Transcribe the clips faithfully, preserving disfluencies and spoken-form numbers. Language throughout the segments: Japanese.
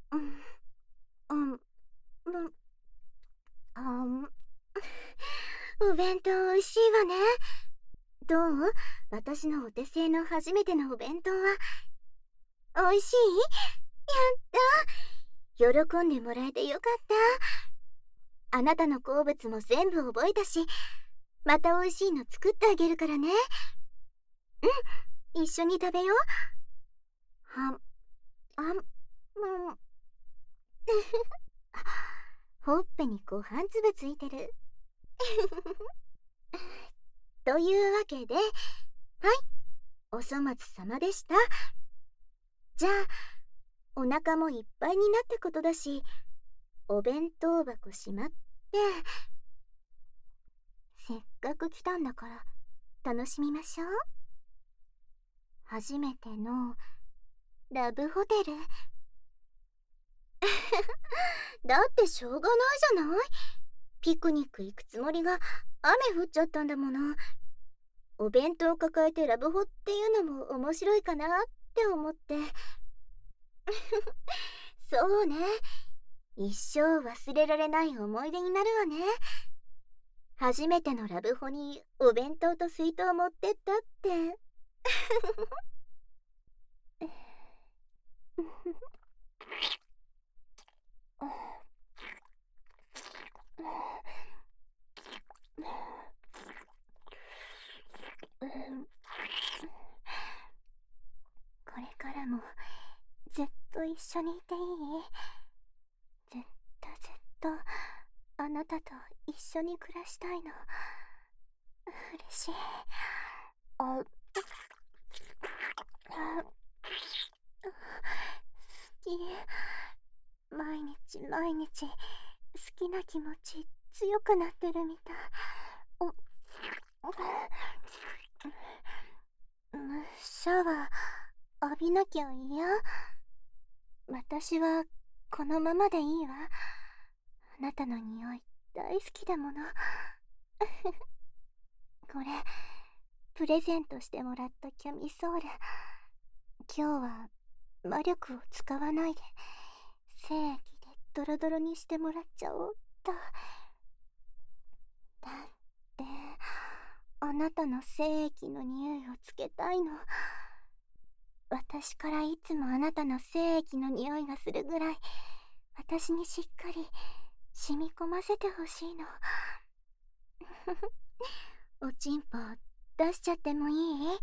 うん、うん、うん、あん。お弁当美味しいわね。どう？私のお手製の初めてのお弁当は美味しい？やった。喜んでもらえてよかった。あなたの好物も全部覚えたし、また美味しいの作ってあげるからね。うん、一緒に食べよう。はん、あん、うん。ほっぺにご飯粒ついてる。というわけで、はい、お粗末様でした。じゃあ、お腹もいっぱいになったことだし、お弁当箱しまって、せっかく来たんだから楽しみましょう。初めてのラブホテル。だってしょうがないじゃない。ピクニック行くつもりが雨降っちゃったんだもの。お弁当抱えてラブホっていうのも面白いかなって思って。そうね、一生忘れられない思い出になるわね。初めてのラブホにお弁当と水筒持ってったって。これからもずっと一緒にいていい？ずっとずっとあなたと一緒に暮らしたいの。嬉しい。あ、あ、好き。毎日毎日好きな気持ち強くなってるみたい。お、シャワー浴びなきゃ嫌？私はこのままでいいわ。あなたの匂い大好きだもの。これプレゼントしてもらったキャミソール。今日は魔力を使わないで精液でドロドロにしてもらっちゃおうっと。だってあなたの精液の匂いをつけたいの。私からいつもあなたの精液の匂いがするぐらい私にしっかり染み込ませてほしいの。おちんぽ出しちゃってもいい？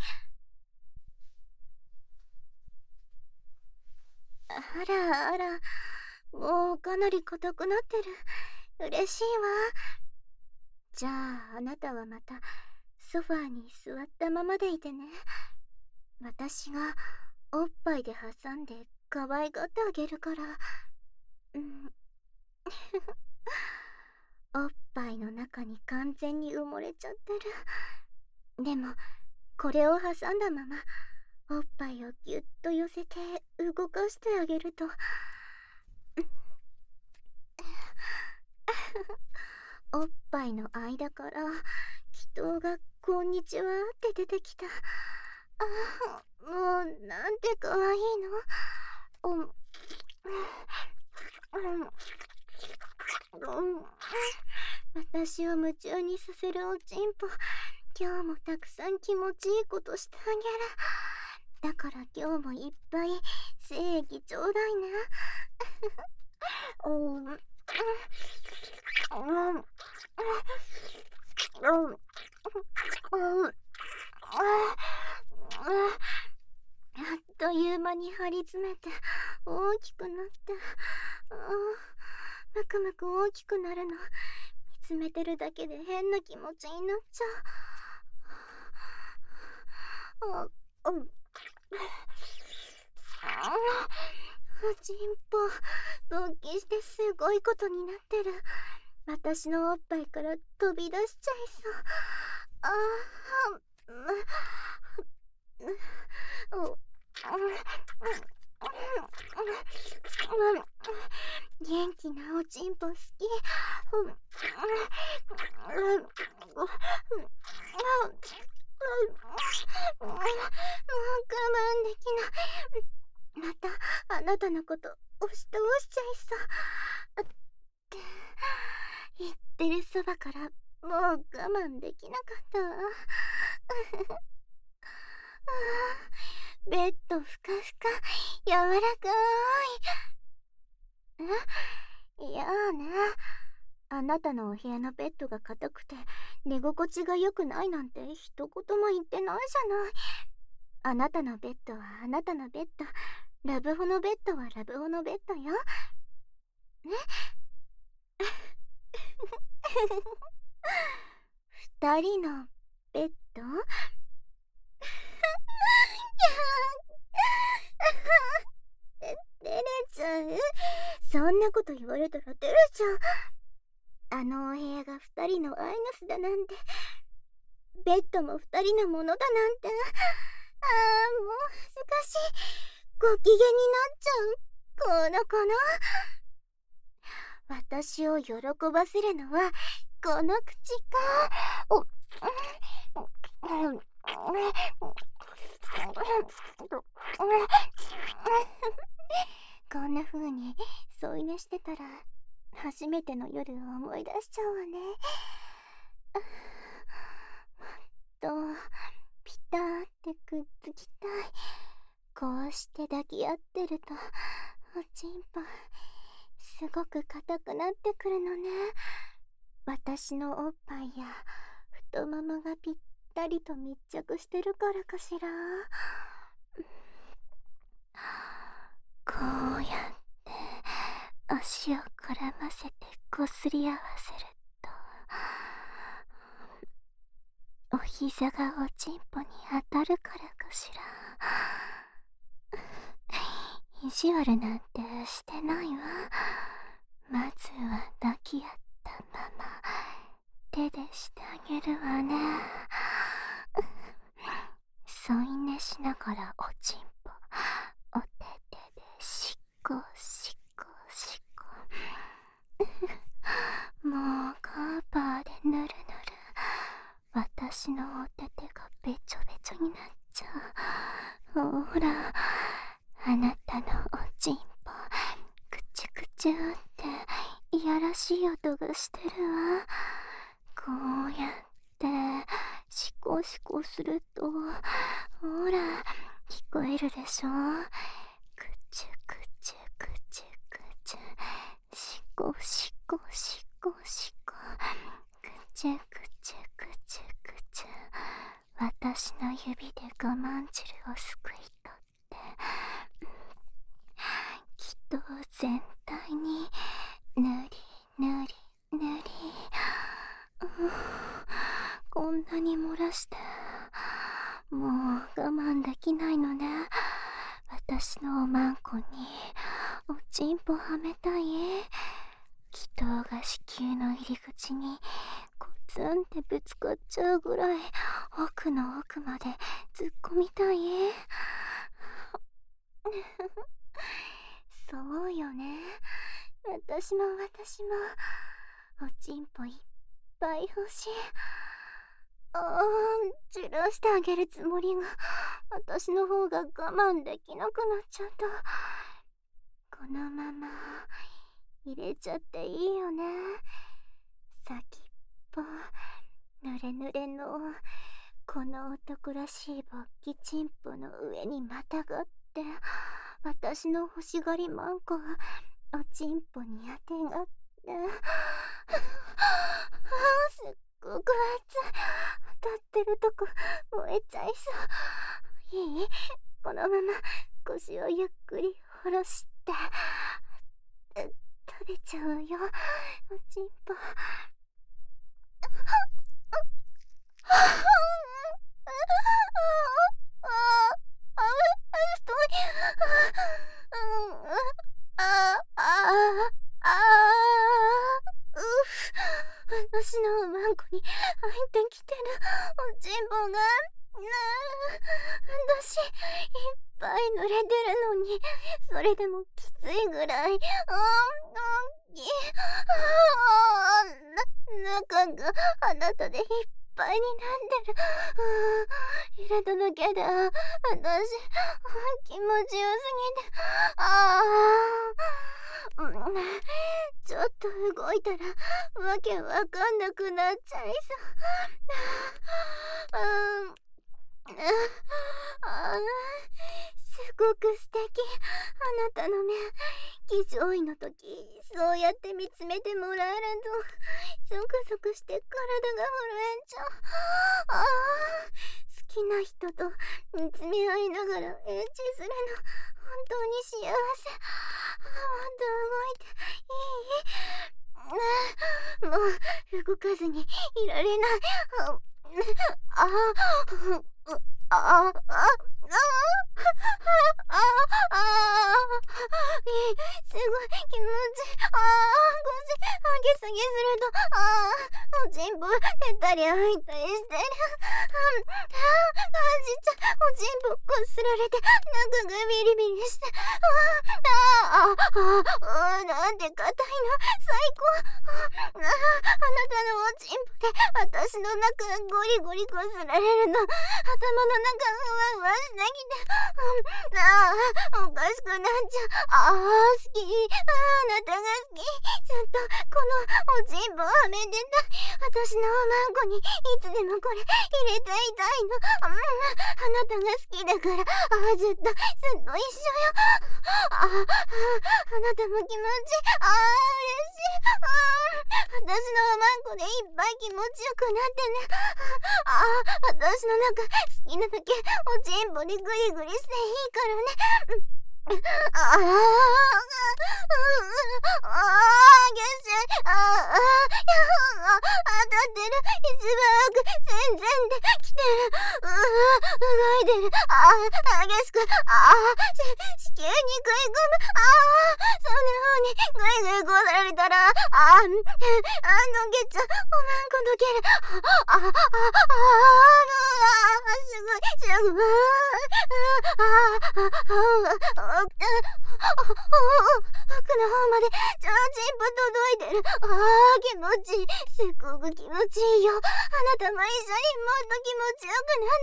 あらあら、もうかなり硬くなってる。嬉しいわ。じゃああなたはまたソファーに座ったままでいてね。私がおっぱいで挟んで可愛がってあげるから。うん。おっぱいの中に完全に埋もれちゃってる。でもこれを挟んだままおっぱいをぎゅっと寄せて動かしてあげるとおっぱいの間から祈祷が「こんにちは」って出てきた。ああ、もうなんてかわいいの。うん、うん、うん、私を夢中にさせるおちんぽ。今日もたくさん気持ちいいことしてあげる。だから今日もいっぱい精液ちょうだいね。うん、うん、うん、うん、うん、あっという間に張り詰めて大きくなって、あー、むくむく大きくなるの見つめてるだけで変な気持ちになっちゃう。あ、うん、あー、おちんぽ勃起してすごいことになってる。私のおっぱいから飛び出しちゃいそう。あー、う、う、う、元気なおちんぽ好き。もう我慢できない。またあなたのこと押し通しちゃいそうって言ってるそばからもう我慢できなかったわ。ベッドふかふか柔らかい。いやーね、あなたのお部屋のベッドが硬くて寝心地が良くないなんて一言も言ってないじゃない。あなたのベッドはあなたのベッド、ラブホのベッドはラブホのベッドよ。ね。二人のベッド照れちゃう。そんなこと言われたら照れちゃう。あのお部屋が二人のアイナスだなんて、ベッドも二人のものだなんて、ああもう恥ずかしい。ご機嫌になっちゃうこの子の。私を喜ばせるのはこの口か。おこんな風に添い寝してたら初めての夜を思い出しちゃうわね。もっとピターってくっつきたい。こうして抱き合ってるとおちんぽすごく硬くなってくるのね。私のおっぱいや太ももがぴったりと密着してるからかしら。こうやって足を絡ませてこすり合わせると、お膝がおちんぽに当たるからかしら。意地悪なんてしてないわ。まずは抱き合ったまま手でしてあげるわね。添い寝しながらおちんぽお手手でしっこしっこしっこもうカーパーでぬるぬる。私のお手手がべちょべちょになっちゃう。ほらあなたのおちんぽくちゅくちゅっていやらしい音がしてるわ。こうやってシコシコするとほら聞こえるでしょ。くちゅくちゅくちゅくちゅシコシコシコシコくちゅくちゅくちゅくちゅ。私の指で我慢汁をすくい取ってきっと全体にぬりぬりぬり。こんなに漏らしてもう我慢できないのね。私のおまんこにおちんぽはめたい。気筒が子宮の入り口にコツンってぶつかっちゃうぐらい奥の奥まで突っ込みたい。そうよね。私も私もおちんぽいっぱい欲しい。ああ、じらしてあげるつもりが私の方が我慢できなくなっちゃった。このまま入れちゃっていいよね。先っぽぬれぬれのこの男らしい勃起チンポの上にまたがって私の欲しがりマンコがおちんぽにあてがってすっごく熱い。当たってるとこ燃えちゃいそう。いい？このまま腰をゆっくり下ろして食べちゃうよおちんぽ。私のおまんこに入ってきてるおちんぽが、なあ、私いっぱい濡れてるのに、それでもきついぐらい、うん、大きい、ああ、な、中があなたでいっぱいになってる。入れただけで、私、気持ちよすぎて、ああ、うん、ちょっと動いたら、わけわかんなくなっちゃいそう。うん、ああ、すごく素敵。あなたの目、騎乗位の時、そうやって見つめてもらえると、ゾクゾクして体が震えちゃう。ああ、好きな人と見つめ合いながらエッチするの、本当に幸せ。もっと動いていい？もう動かずにいられない。ああ、ああ、ああ、ああ、ああ、いい、すごい気持ちいい。ああ、腰上げ下げすると、ああ、おちんぽ出たり入ったりしてる。ああ、感じちゃう。おちんぽこすられて、中がビリビリして。ああ、ああ、ああ、なんて硬いの。最高。ああ、あなたのおちんぽで、私の中がゴリゴリこすられるの。頭の中がふわふわしてきて。ああ、おかしくなっちゃう。ああ、好き。ああ、あなたが好き。ずっとこのおちんぽをはめてたい。私のおまんこにいつでもこれ入れていたいの。うん、あなたが好きだから、ああ、ずっとずっと一緒よ。ああ、あなたも気持ちいい。ああ、嬉しい。ああ、私のおまんこでいっぱい気持ちよくなってね。ああ、私の中好きなだけおちんぽでグリグリしていいからね。ああ、ああ、ああ、げっしゃい。ああ、当たってる。一番奥、全然で来てる。うわ、動いてる。ああ、激しく、ああ、し、子宮に食い込む。ああ、そんな風にグイグイこさられたら、ああ、あ、のけちゃう。おまんこどける。ああ、ああ、ああ、すごい、すごい。ああ、ああ、ああ、奥の方までちょうちんぽ届いてる。ああ、気持ちいい。すっごく気持ちいいよ。あなたも一緒にもっと気持ちよくなって。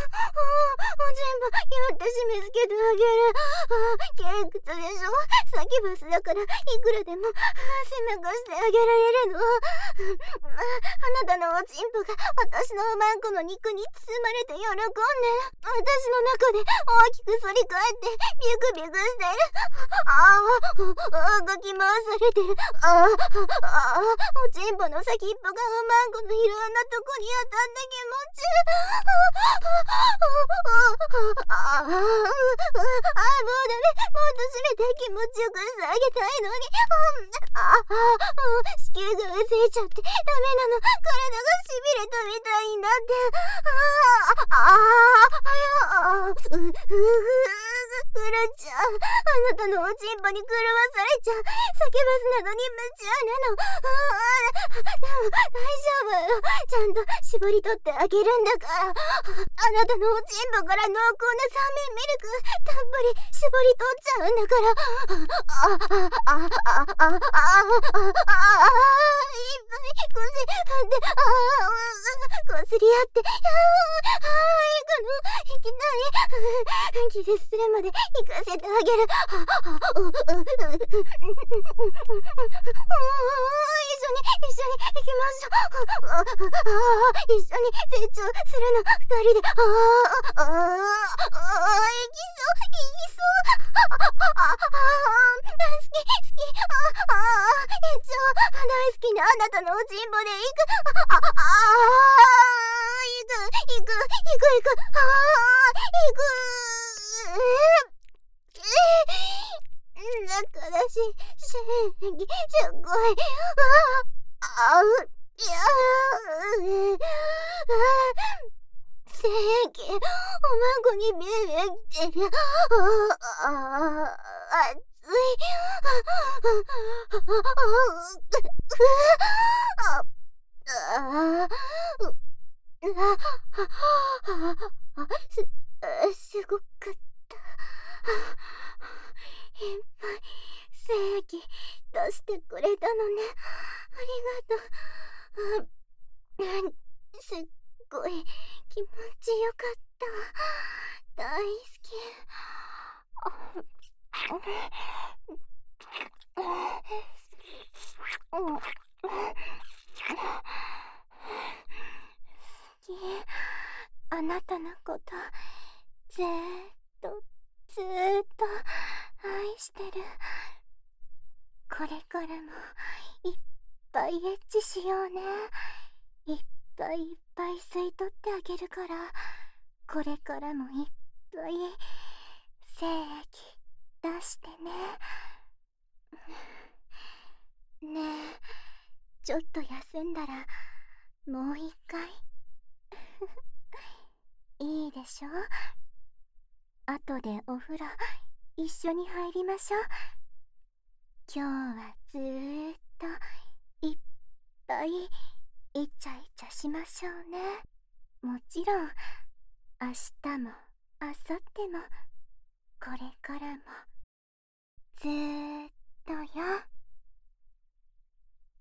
おちんぽぎゅって締め付けてあげる。ああ、窮屈でしょ。先バスだからいくらでも狭くしてあげられるの。あなたのおちんぽが私のおまんこの肉に包まれて喜んでる。私の中で大きく反り返ってビクビクしてる。ああ、動き回されてる。ああ、ああ、おちんぽの先っぽがおまんこのいろんなとこに当たって気持ちいい。ああ、ああ、もうダメ。もっと締めて気持ちよくしてあげたいのに。ああ、子宮がうせいちゃってダメなの。体がしびれたみたいになって。ああ、ああ、ああ、う、う、う、狂っちゃう。あなたのおちんぽに狂わされちゃう。叫ばすなのに夢中なの。ああ、でも大丈夫よ。ちゃんと絞り取ってあげるんだから。あなたのおちんぽから濃厚な三面ミルクたっぷり絞り取っちゃうんだから。ああ、ああ、ああ、ああ、ああ、ああ、いっぱいこすって、ああ、こすり合って、ああ、行くの、行きたい。気絶するまで行かせてあげる。ああ、う、う、う、う、一緒に、一緒に行きましょう。ああ、一緒に成長するの、二人で。ああ、ああ、ああ、行きそう、行きそう。ああ、好き、好き。ああ、一応、大好きなあなたのおちんぽで行く。ああ、行く、行く、行く、行く。ああ、行く。だからし、正義、すごい。ああ、あう、いやー、正義、おまんこにビビってる。ああ、熱い。ああ、あ、す、すごかった。いっぱい正義出してくれたのね。ありがとう。 すっごい気持ちよかった。大好き。好き。あなたのことずーっとずーっと愛してる。これからもいっぱいエッチしようね。いっぱいいっぱい吸い取ってあげるから、これからもいっぱい精液出してね。ねえ、ちょっと休んだらもう一回いいでしょ。後でお風呂一緒に入りましょう。今日はずーっといっぱいイチャイチャしましょうね。もちろん明日も明後日もこれからもずーっ